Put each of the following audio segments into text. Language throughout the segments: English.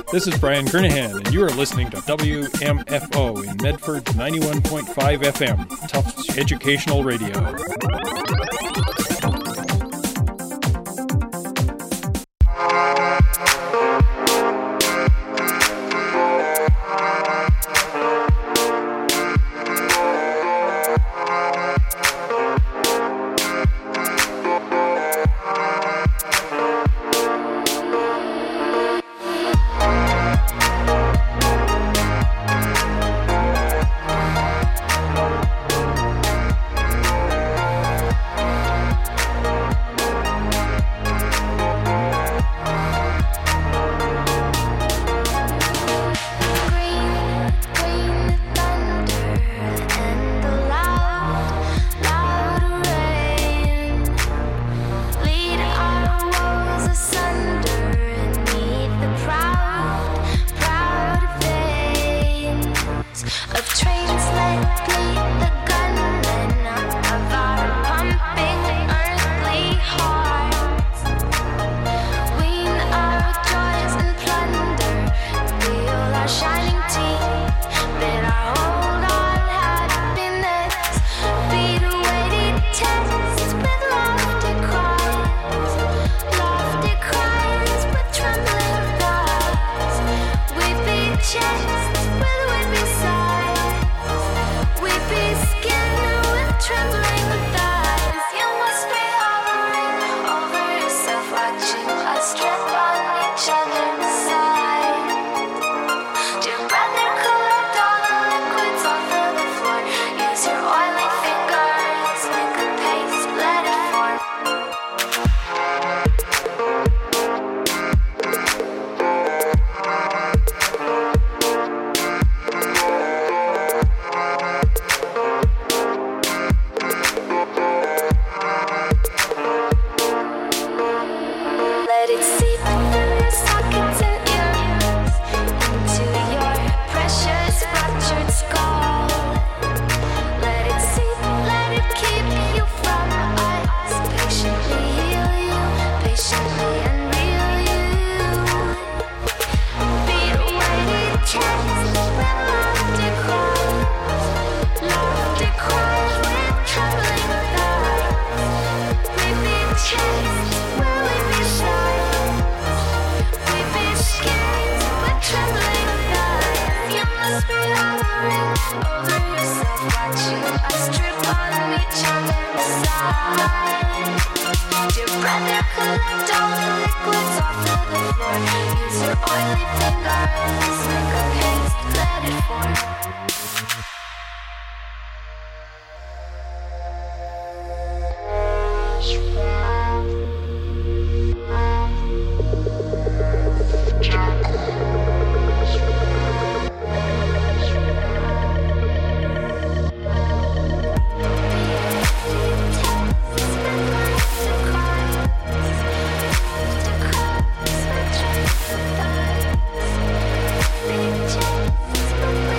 This is Brian Kernahan, and you are listening to WMFO in Medford 91.5 FM, Tufts Educational Radio. Just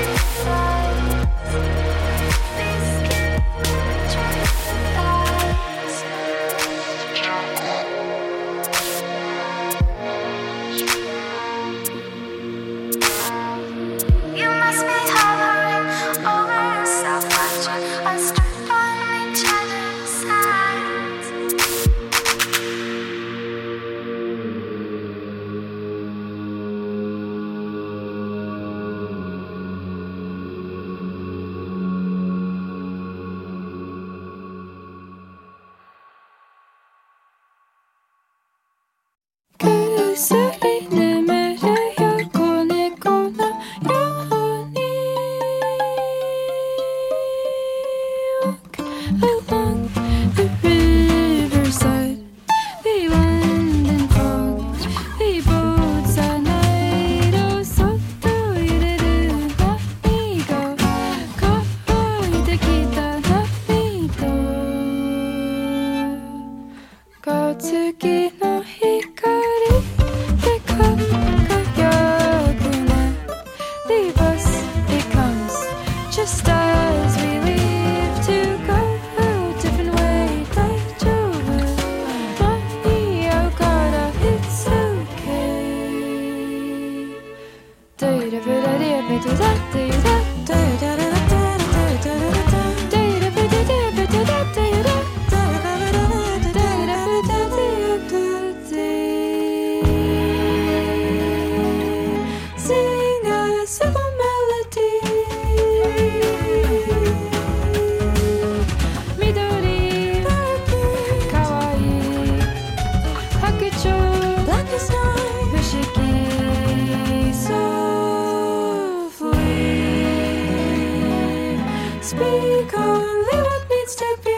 Speak only what needs to be.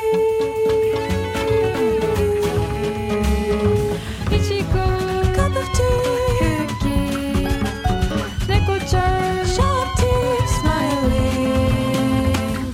Ichigo, cup of tea, cookie, neko-chan, sharp teeth, smiling.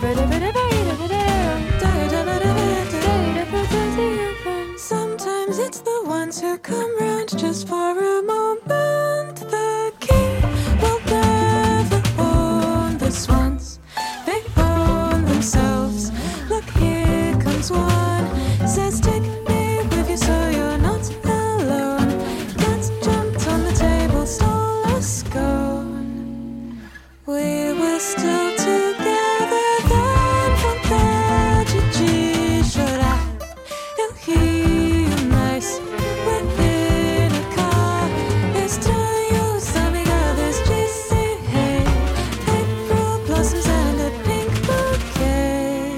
Sometimes it's the ones who come round just for a moment. The king will never own the swans. They own themselves. Look, here comes one. Says, take me with you so you're not alone. Cats jumped on the table, stole a scone. We were still together then. Fantaji should I? You'll hear nice within a car. Extraños amigables, GC, hey. April blossoms and a pink bouquet.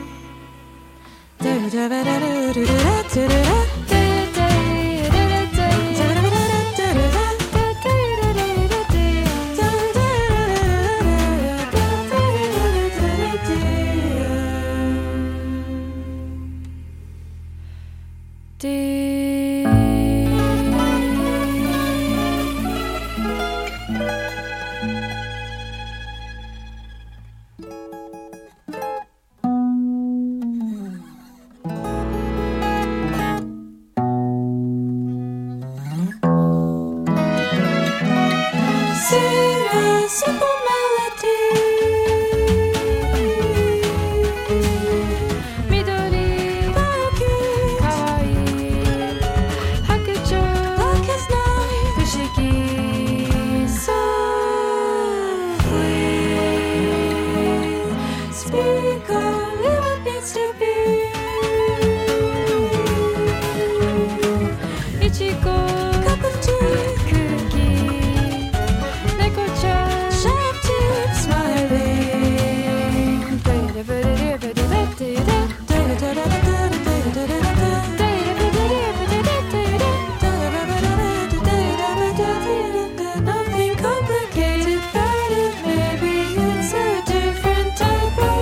Sing a simple melody. Midori, Baki, kawaii. Hakuchou, black as night. Fushigi, softly. Speak only what needs to be. Ichigo, cup of tea, cookie. Neko-chan, sharp teeth, smiling. Nothing complicated about it. Maybe it's a different type of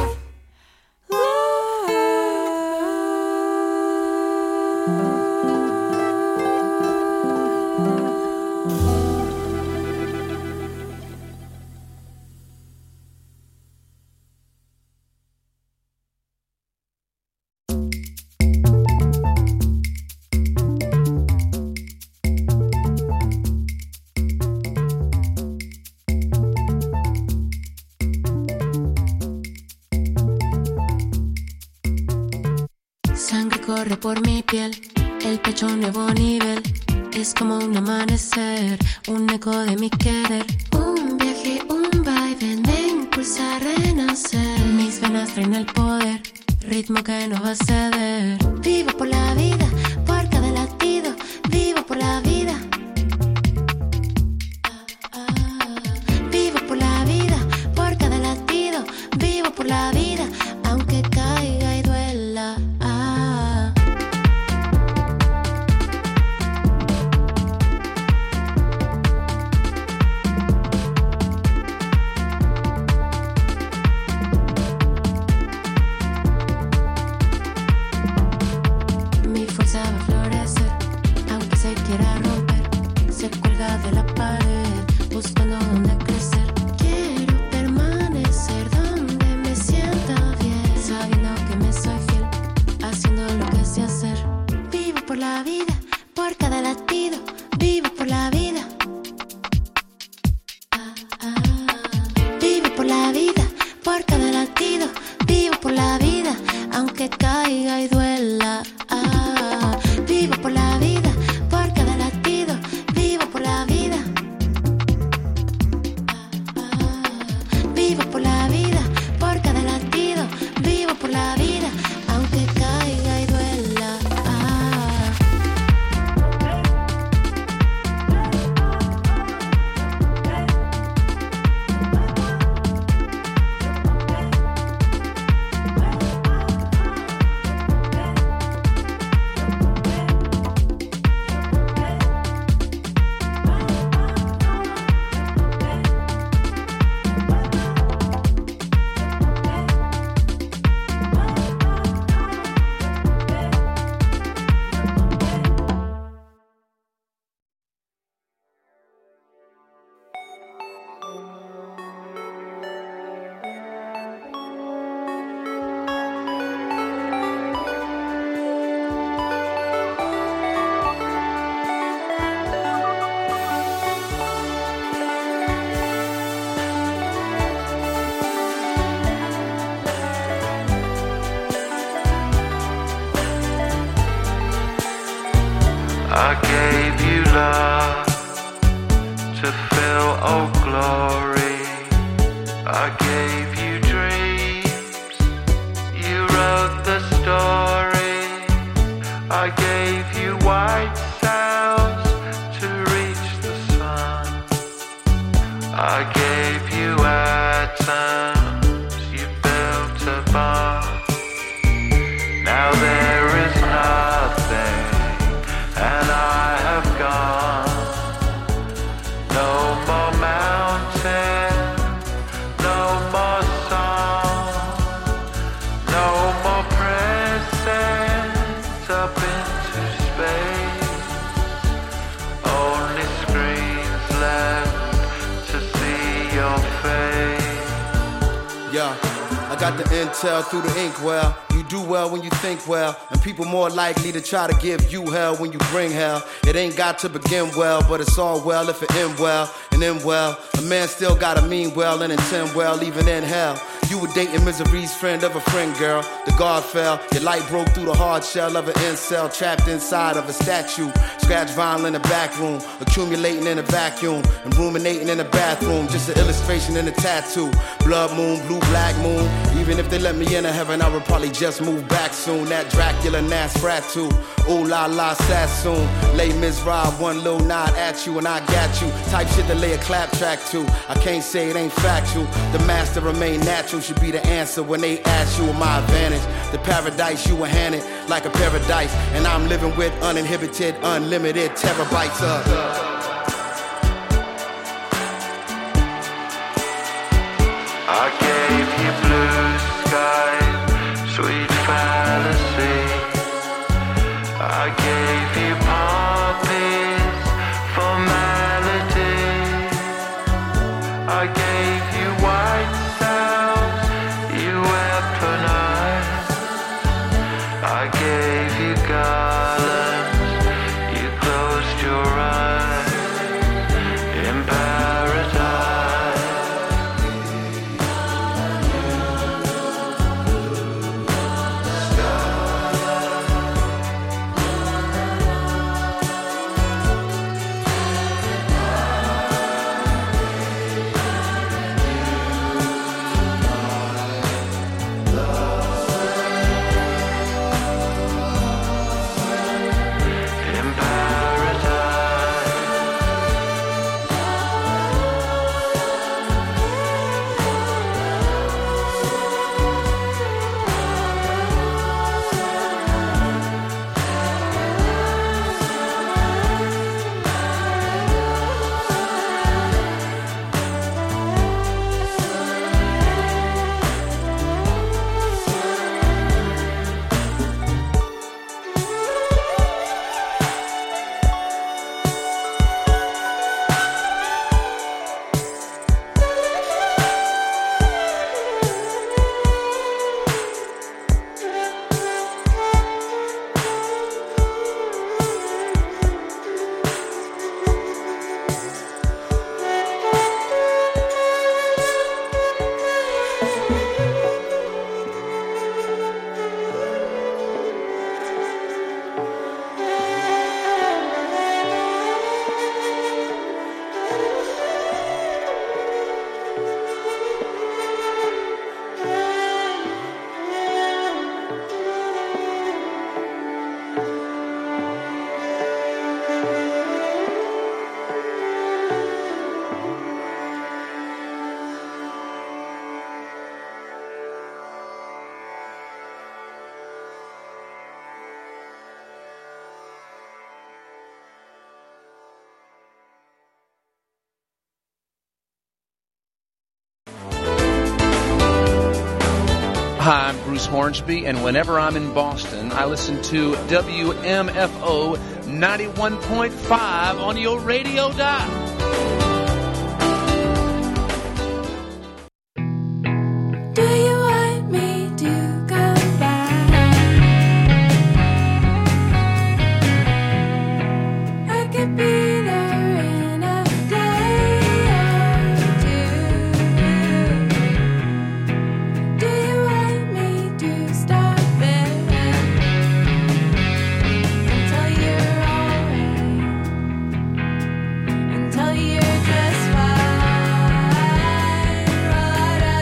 Sangre corre por mi piel, el pecho a un nuevo nivel. Es como un amanecer, un eco de mi querer. Un viaje, un vaivén me impulsa a renacer. Mis venas traen el poder, ritmo que no va a ceder. Vivo por la vida, por cada latido. Vivo por la vida. Vivo por la vida, por cada latido. Vivo por la vida, aunque caiga y duela. Mi I gave you dreams, you wrote the story. I gave you white sails to reach the sun. I gave you atoms, you built a bomb. Now there is nothing, and I have gone. No more mountain, no more song, no more presents up into space. Only screens left to see your face. Yeah, I got the intel through the inkwell. You do well when you think well, and people more likely to try to give you hell when you bring hell. It ain't got to begin well, but it's all well if it end well. And then well, a man still gotta mean well and intend well even in hell. You were dating misery's friend of a friend, girl. The guard fell, your light broke through the hard shell of an incel, trapped inside of a statue. Scratch vinyl in the back room, accumulating in a vacuum, and ruminating in the bathroom. Just an illustration in a tattoo. Blood moon, blue black moon. Even if they let me into heaven, I would probably just move back soon. That Dracula Nosferatu, ooh la la Sassoon. Lay Ms. Rob, one little nod at you and I got you. Type shit to lay a clap track to. I can't say it ain't factual. The master remain natural should be the answer when they ask you my advantage. The paradise you were handed like a paradise, and I'm living with uninhibited, unlimited terabytes of. I gave you blue skies, sweet fantasy. I gave you poppies for melody. I gave you white sails, you weaponized. I gave you garlands, you closed your eyes in paradise. Hi, I'm Bruce Hornsby, and whenever I'm in Boston, I listen to WMFO 91.5 on your radio dial. Do you want me to come back? I could be there in a day or two. Do you want me to stop it until you're alright? Until you're just fine? What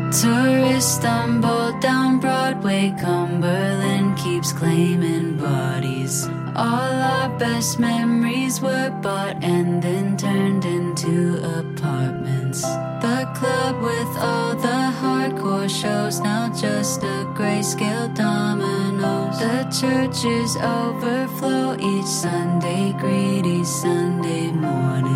Tourists stumble down Broadway, Cumberland keeps claiming bodies. All our best memories were bought and then turned into apartments. The club with all the hardcore shows, now just a grayscale dominoes. The churches overflow each Sunday, greedy Sunday morning.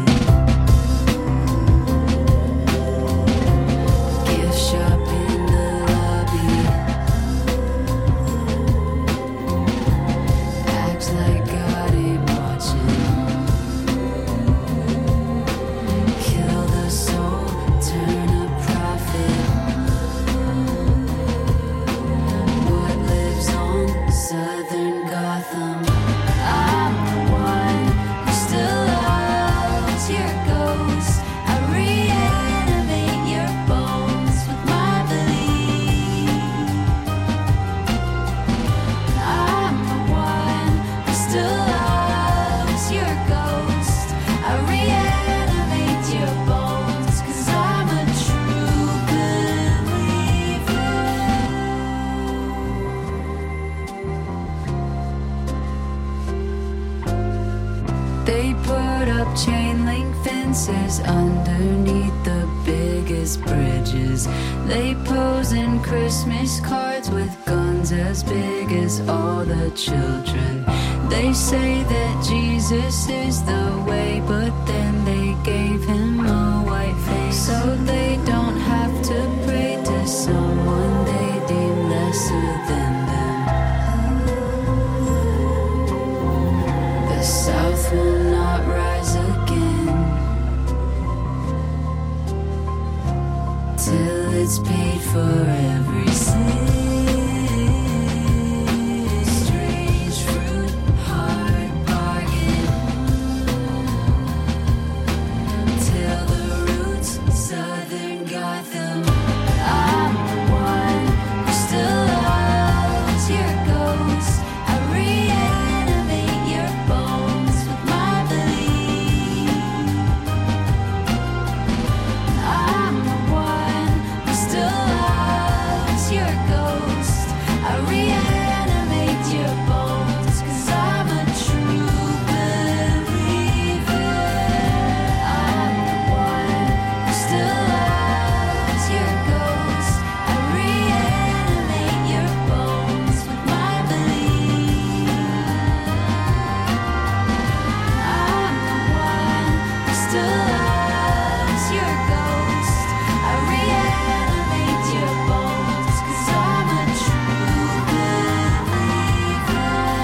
Underneath the biggest bridges, they pose in Christmas cards with guns as big as all the children. They say that Jesus is the way, but then they gave him a white face, so they don't have to pray to someone they deem lesser than them. The South will not rise again till it's paid for every sin. Strange fruit, hard bargain, till the roots, Southern Gotham. I'm the one who still loves your ghost. I reanimate your bones with my belief. I'm the one who still loves your ghost. I reanimate your bones, 'cause I'm a true believer. I'm the one who still loves your ghost. I reanimate your bones with my belief. I'm the one who still loves your ghost. I reanimate your bones, 'cause I'm a true believer.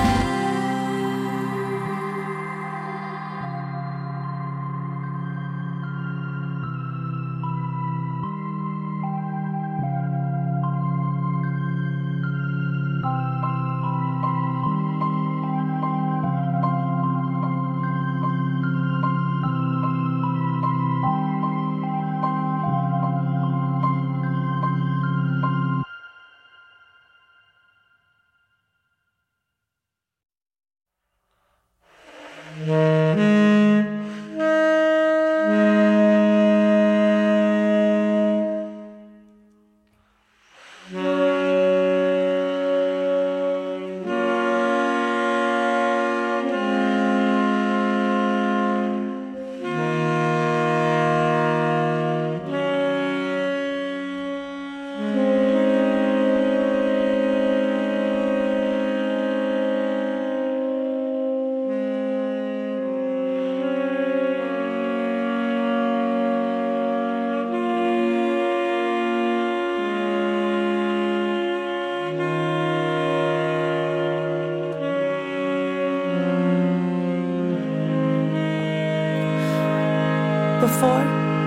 Before,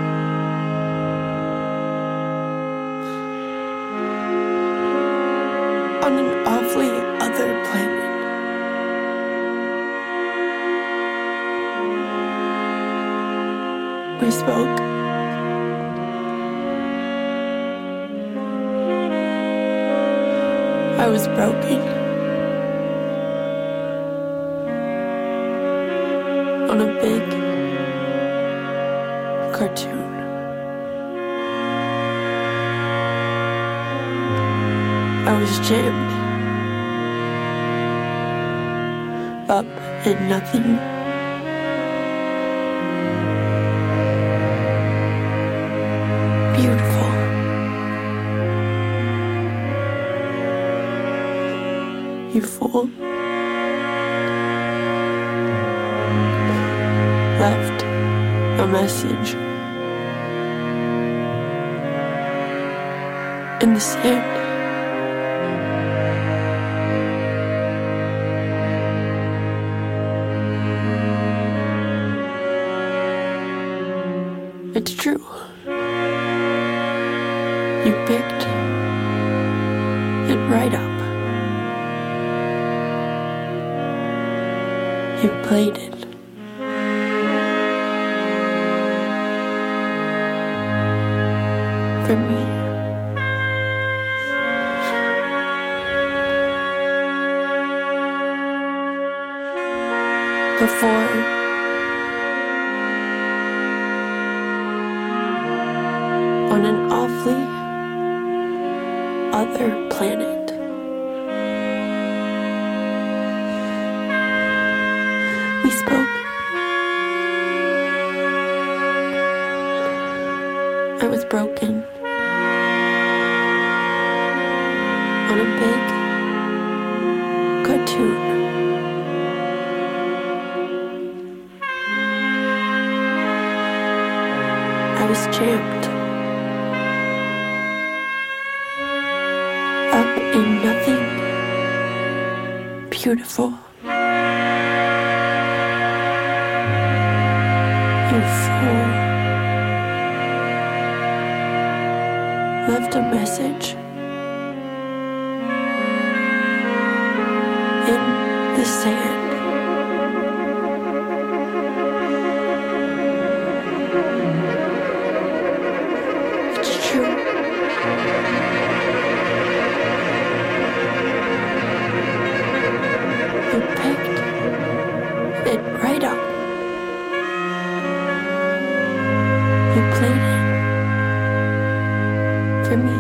on an awfully other planet, we spoke. I was broken on a big cartoon. I was jammed up in nothing. Beautiful. You fool. Left a message in the sand. It's true. You picked it right up. You played it. For me. Before on an awfully other planet. We spoke. I was broken on a big cartoon. I was jammed up in nothing. Beautiful. You fool. Left a message in the sand. It's true. You picked it right up. You played it for me.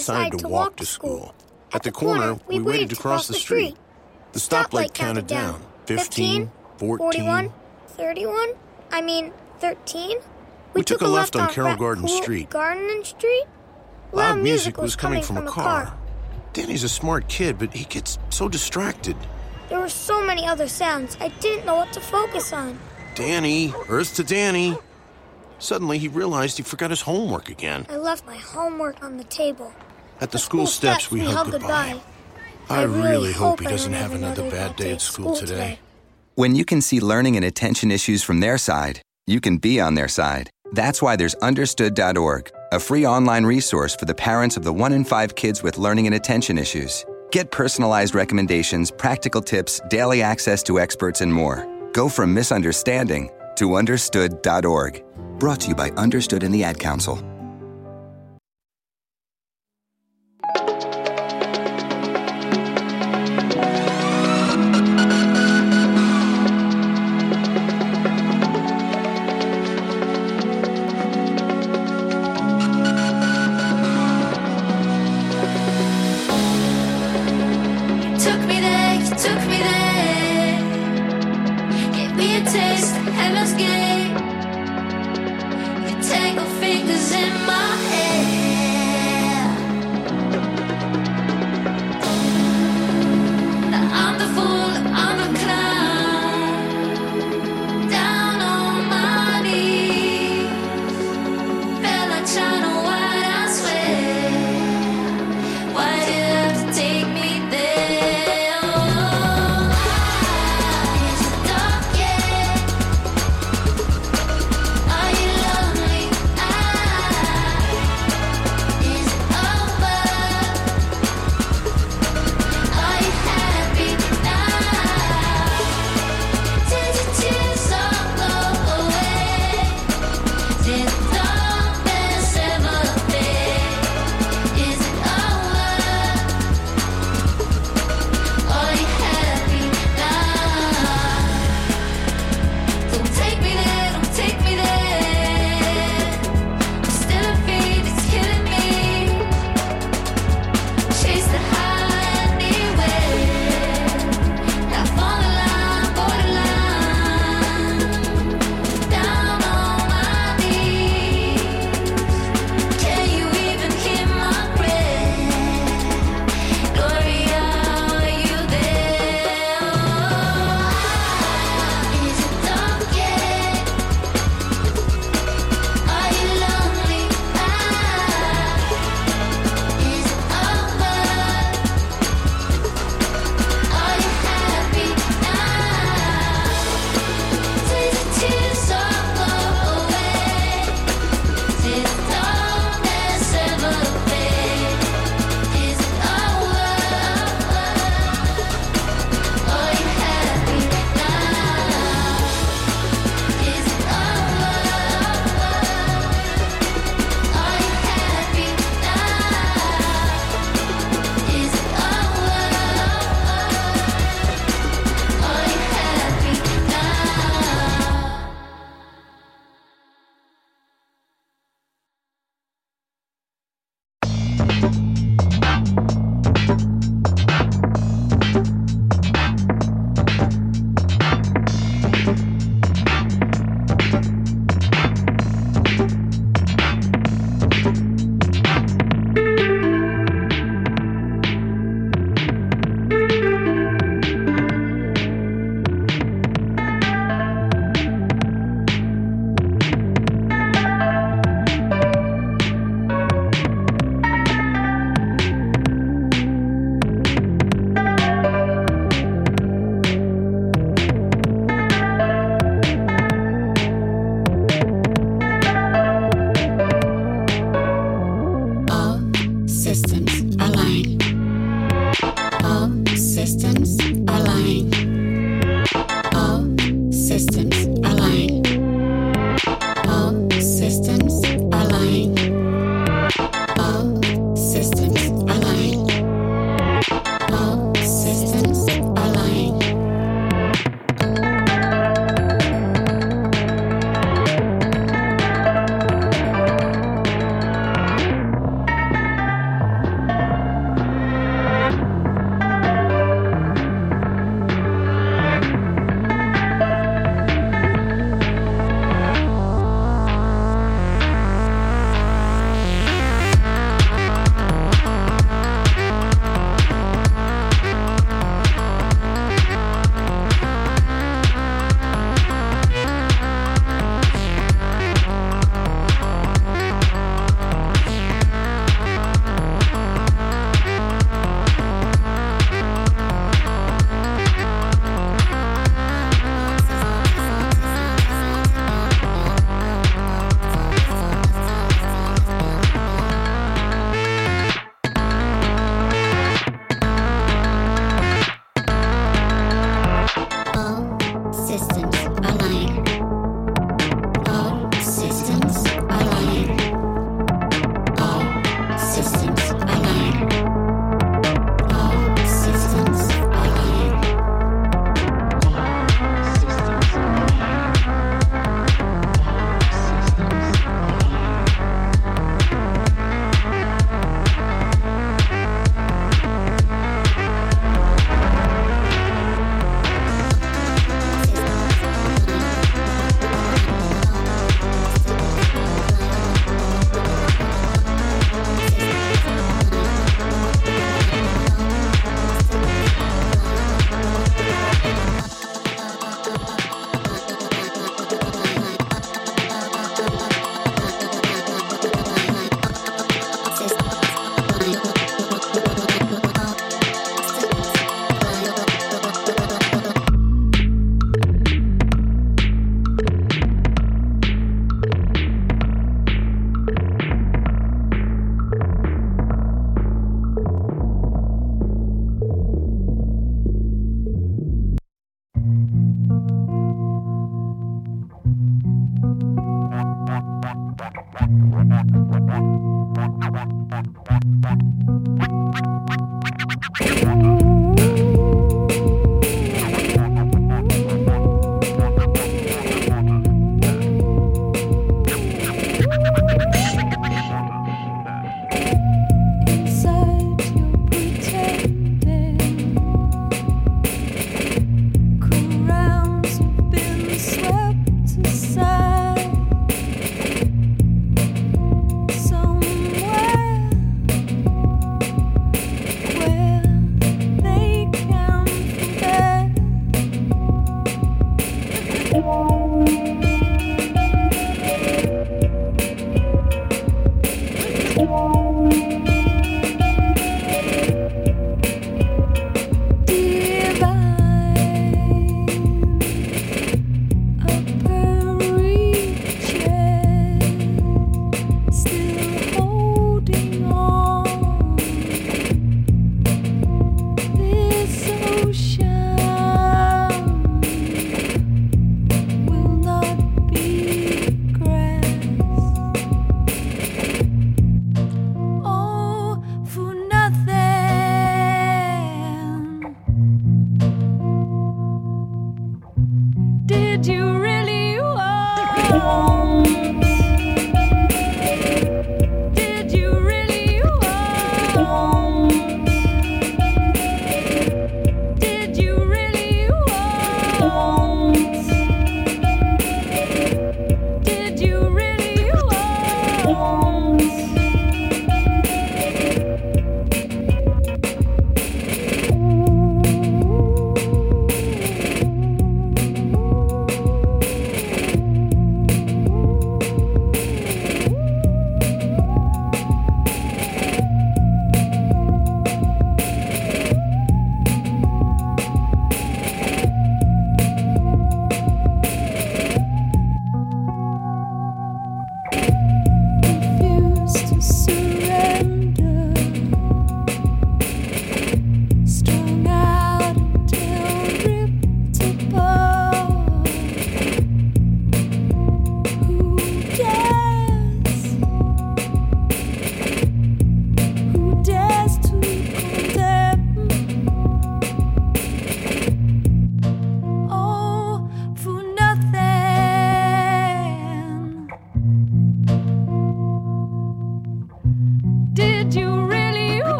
decided to walk to school. At the corner, we waited to cross the street. The stoplight counted down. 15, 14, 31? 13? We took a left on Carroll Garden Street. Garden Street? Loud music was coming from a car. Danny's a smart kid, but he gets so distracted. There were so many other sounds, I didn't know what to focus on. Danny, Earth to Danny. Suddenly, he realized he forgot his homework again. I left my homework on the table. At the school steps, we hugged goodbye. I really hope he doesn't have another bad day at school today. When you can see learning and attention issues from their side, you can be on their side. That's why there's Understood.org, a free online resource for the parents of the 1 in 5 kids with learning and attention issues. Get personalized recommendations, practical tips, daily access to experts, and more. Go from misunderstanding to Understood.org. Brought to you by Understood and the Ad Council. Somewhere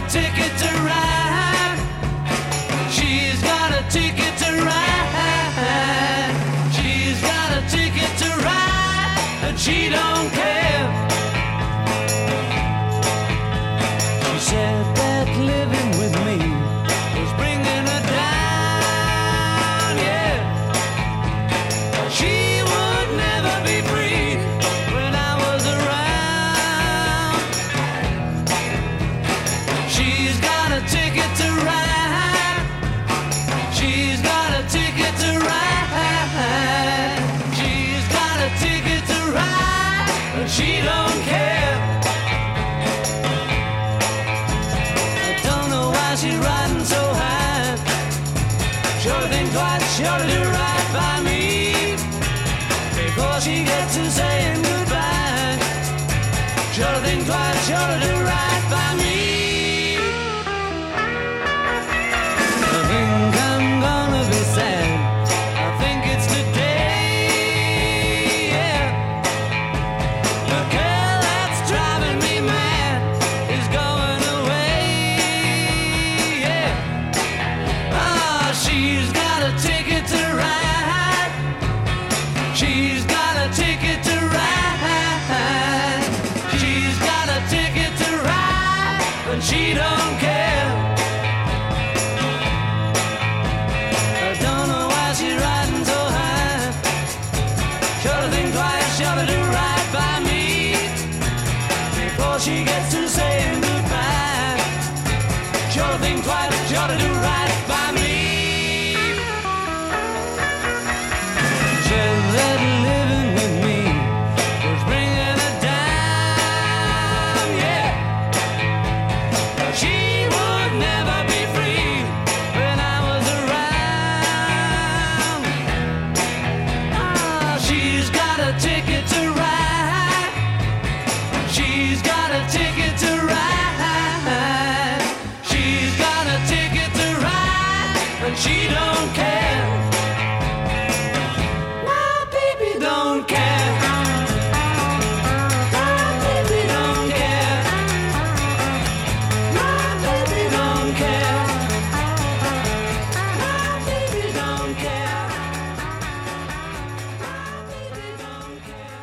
ticket to ride. She's got a ticket to ride. She's got a ticket to ride, and she don't care. She said that living with me was bringing her down, yeah. She would never be free when I was around. She's got a ticket to ride. She's got a ticket to ride. She's got a ticket to ride, but she don't care. I don't know why she's riding so high. Sure think twice, sure to do right by me before she gets to saying goodbye. Sure think twice, sure to do right by me. I think I'm gonna be sad. I think it's today, yeah. The girl that's driving me mad is going away, yeah. Ah, she's got a ticket to ride. She's got a ticket to ride. She's got a ticket to ride, but she don't care. I don't know why she's riding so high. Sure to think twice, sure to do right by me before she gets to saying goodbye. Sure to think twice, sure to do right by me. Said that living with me was bringing her down, yeah. She would never be free when I was around. Ah, she's got a ticket to ride. She's got a ticket to ride. She's got a ticket to ride, but she don't care. My baby don't care. My baby don't care. My baby don't care. My baby don't care. My baby don't care.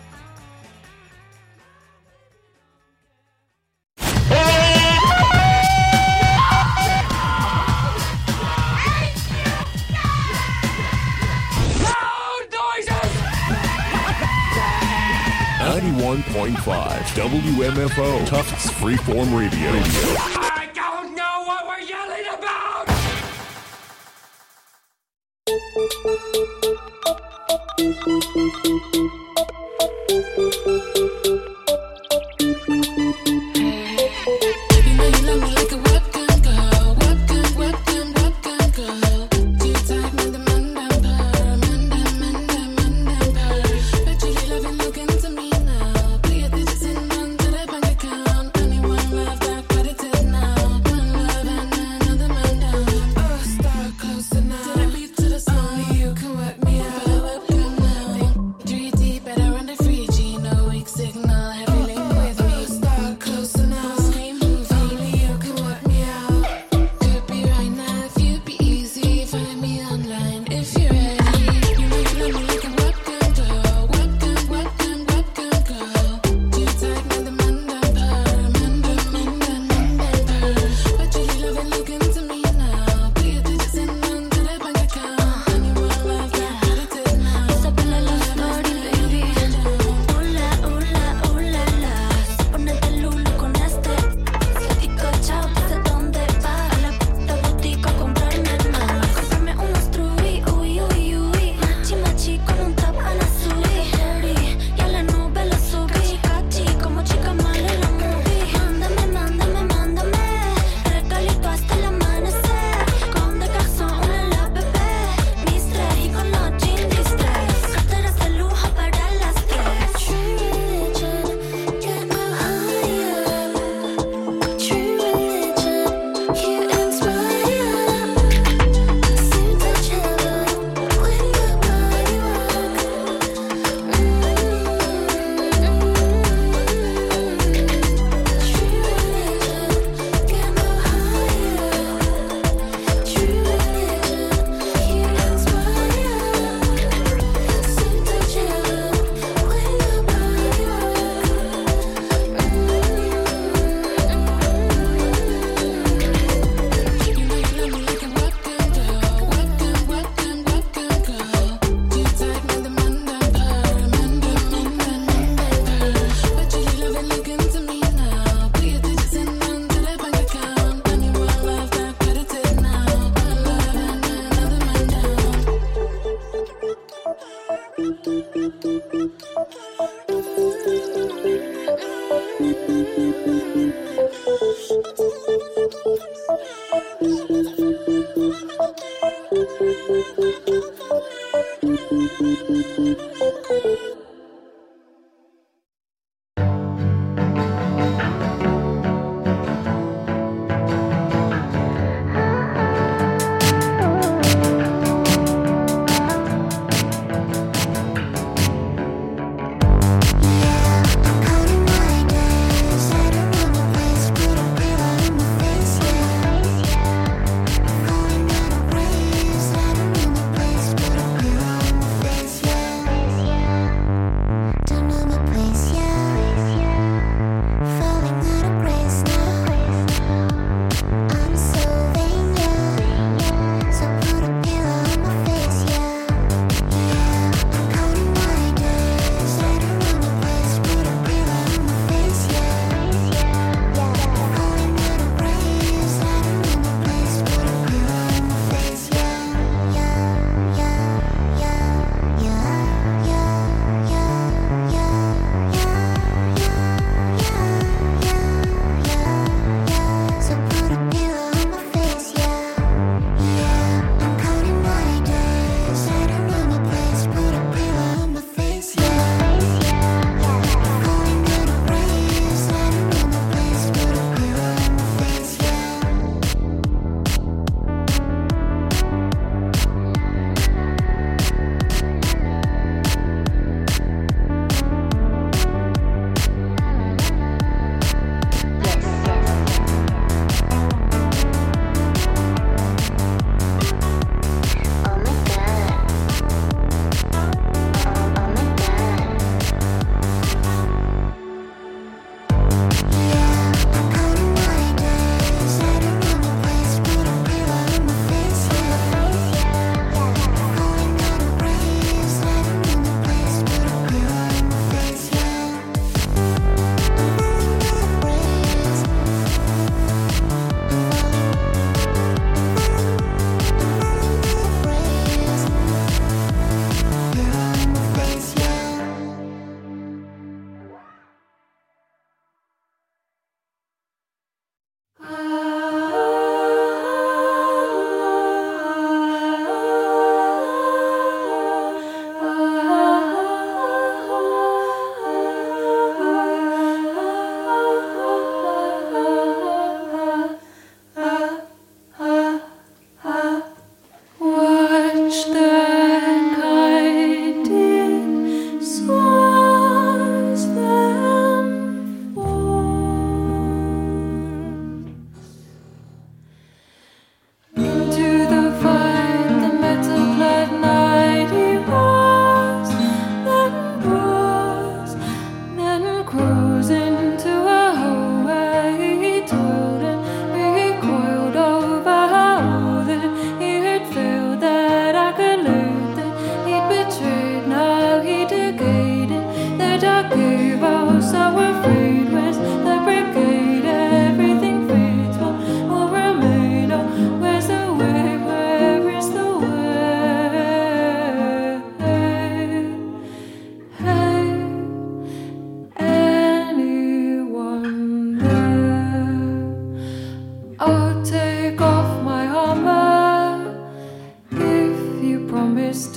Loud noises! 91.5 WMFO Tufts Freeform Radio. I don't know what we're yelling about! Baby, know you love me like a webcam girl, webcam girl. Do type me the man down power. Bet you love it, look into me now. Pay attention man to the bank account. Anyone love that credited now. One love and another man down. Oh, start closer now. To the beat, to the song. Only you can work me out. Webcam now. 3D, better run the 3G. No weak signal, heavy link with me. Start closer now. Same move, only you can work me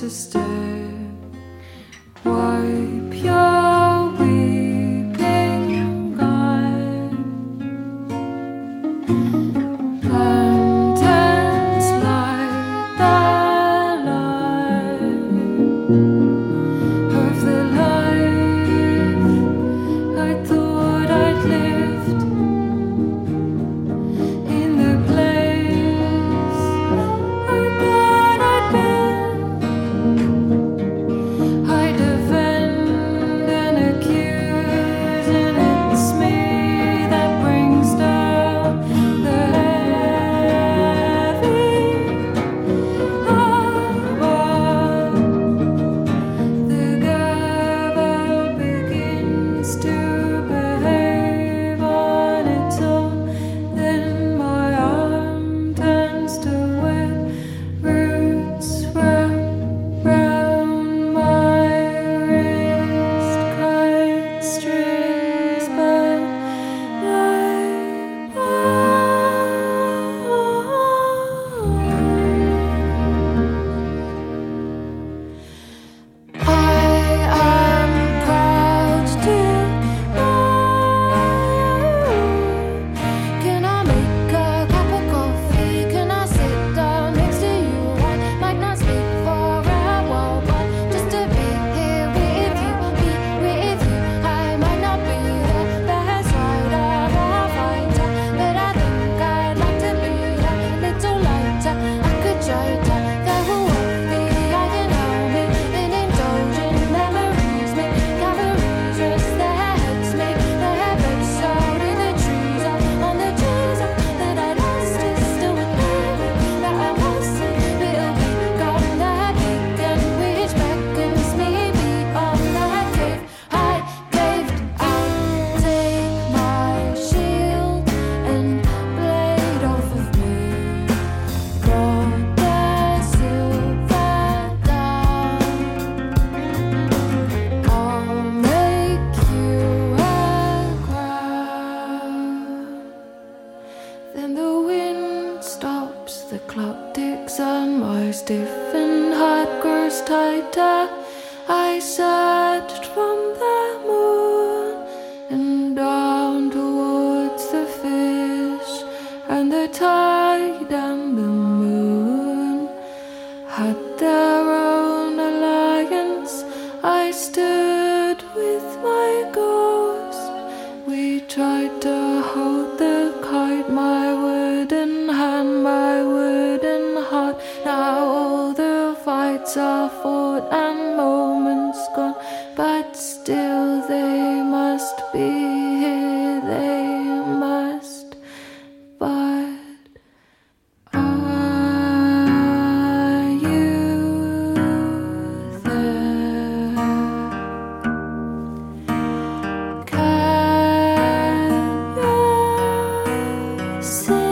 to stay. Wipe your weeping eyes. Lanterns light the light of the life I thought I'd lived, in the place I thought I'd been. I defend and accuse, and it's me that brings down the heavy above. The gavel begins to behave on its own. Then my arm turns to wet roots wrap round my wrist. Kite strings burn like I am proud to know. Can I make a cup of coffee? Can I sit down next to you? I might not speak for a while, but just to be here with you, be with you. I might not be the best rider or fighter, but I think I'd like to be a little lighter. I could try to go away. I can help me in indulgent memories. Make cavalries rest their heads, make their heavens shout in the trees. On the trees that I lost is still with me, that I wasn't. It'll be gone that beacon which beckons me beyond that cave. I caved out, take my shield and blade off of me. Brought the silver down. I'll make you a crown. Then the wind stops, the clock ticks, and my stiffened heart grows tighter. I searched from the moon and down towards the fish, and the tide and the moon had their own alliance. I stood with my ghost. We tried to hold the kite, my wooden hand, my wooden heart. Now all the fights are fought and moments gone, but still they must be here, they must. But are you there? Can you see?